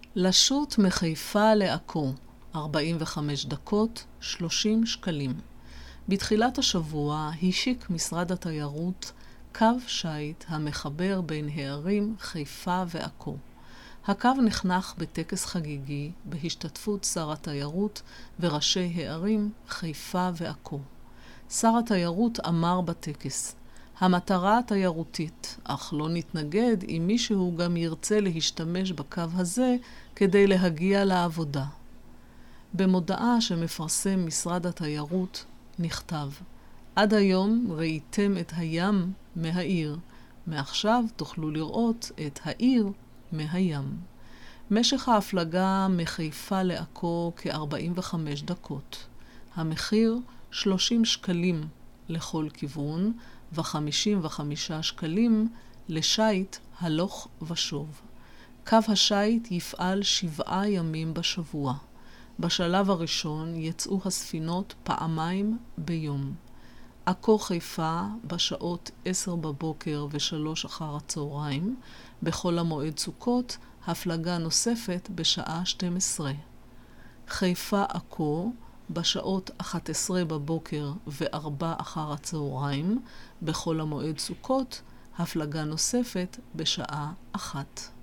לשוט מחיפה לעכו, 45 דקות, 30 שקלים. בתחילת השבוע השיק משרד התיירות קו שייט המחבר בין הערים חיפה ועכו. הקו נחנך בטקס חגיגי בהשתתפות שר התיירות וראשי הערים חיפה ועכו. שר התיירות אמר בטקס, המטרה התיירותית, אך לא נתנגד אם מישהו גם ירצה להשתמש בקו הזה כדי להגיע לעבודה. במודעה שמפרסם משרד התיירות נכתב, עד היום ראיתם את הים מהעיר, מעכשיו תוכלו לראות את העיר מהים. משך ההפלגה מחיפה לעכו כ-45 דקות. המחיר 30 שקלים לכל כיוון ו55 שקלים לשייט הלוך ושוב. קו השייט יפעל 7 ימים בשבוע. בשלב הראשון יצאו הספינות פעמיים ביום. עכו חיפה בשעות 10 בבוקר ו3 אחר הצהריים, בכל המועד סוכות הפלגה נוספת בשעה 12. חיפה עכו בשעות 11 בבוקר ו4 אחר הצהריים, בכל המועד סוכות הפלגה נוספת בשעה 1.